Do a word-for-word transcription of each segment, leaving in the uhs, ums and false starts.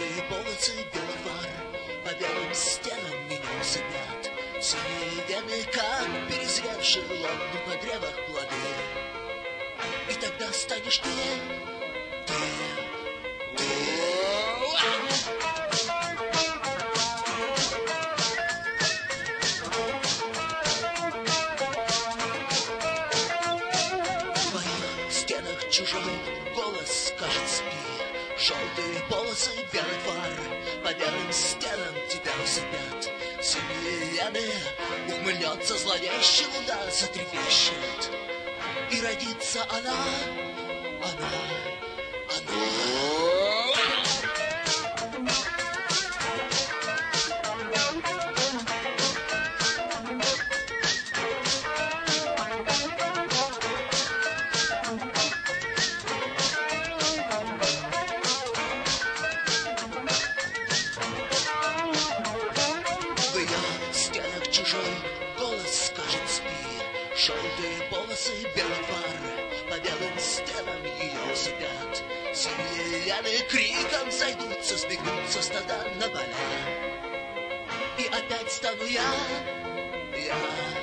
Желтые полосы, белый фар, по белым стенам меня сыпят. Синие вены, как перезревшие ломны по древах плоды. И тогда станешь ты, ты, ты. В твоих стенах чужой голос скажет спи. Желтые полосы, белый фар, по белым стенам тебя усыпят. Синие вены, ухмыльнется зловеще, луна затрепещет. И родится она, она, она. В ее стенах чужой голос скажет спи. Желтые полосы, белый фар, по белым стенам ее усыпят. Синие вены криком зайдутся, сбегутся стада на поля. И опять стану я, я,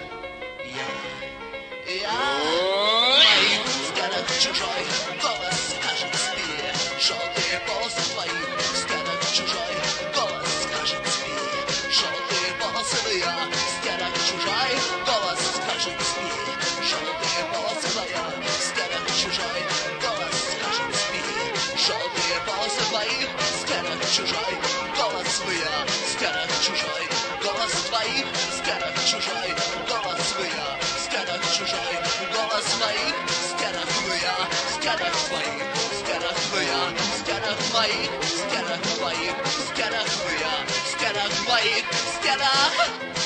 я, я. В моих стенах чужой голос скажет спи. Желтые полосы в твоих стенах чужой голос скажет спи. Желтые полосы в ее стенах чужой голос скажет спи. Желтые полосы в твоих стенах чужой голос скажет спи. Желтые полосы в твоих стенах чужой голос в ее стенах чужой голос в твоих стенах чужой голос в ее стенах чужой голос в твоих стенах в ее стенах твоих стенах в ее стенах твоих стенах твоих стенах в ее стенах твоих стенах.